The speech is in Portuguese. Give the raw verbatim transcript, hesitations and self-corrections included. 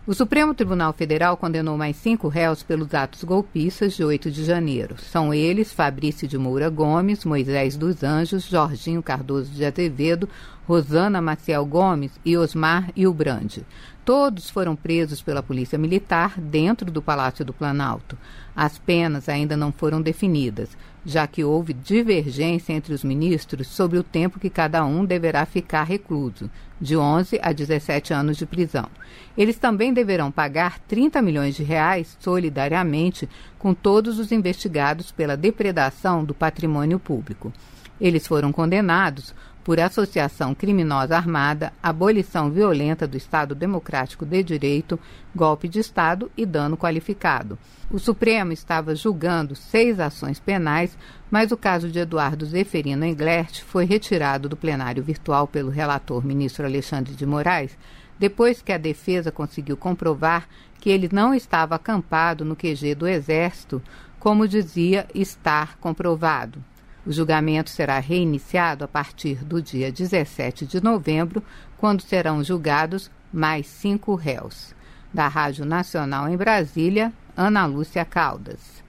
O Supremo Tribunal Federal condenou mais cinco réus pelos atos golpistas de oito de janeiro. São eles Fabrício de Moura Gomes, Moisés dos Anjos, Jorginho Cardoso de Azevedo, Rosana Maciel Gomes e Osmar Hilbrandi. Todos foram presos pela Polícia Militar dentro do Palácio do Planalto. As penas ainda não foram definidas, já que houve divergência entre os ministros sobre o tempo que cada um deverá ficar recluso, de onze a dezessete anos de prisão. Eles também deverão pagar trinta milhões de reais solidariamente com todos os investigados pela depredação do patrimônio público. Eles foram condenados por associação criminosa armada, abolição violenta do Estado Democrático de Direito, golpe de Estado e dano qualificado. O Supremo estava julgando seis ações penais, mas o caso de Eduardo Zeferino Englert foi retirado do plenário virtual pelo relator ministro Alexandre de Moraes, depois que a defesa conseguiu comprovar que ele não estava acampado no Q G do Exército, como dizia estar comprovado. O julgamento será reiniciado a partir do dia dezessete de novembro, quando serão julgados mais cinco réus. Da Rádio Nacional em Brasília, Ana Lúcia Caldas.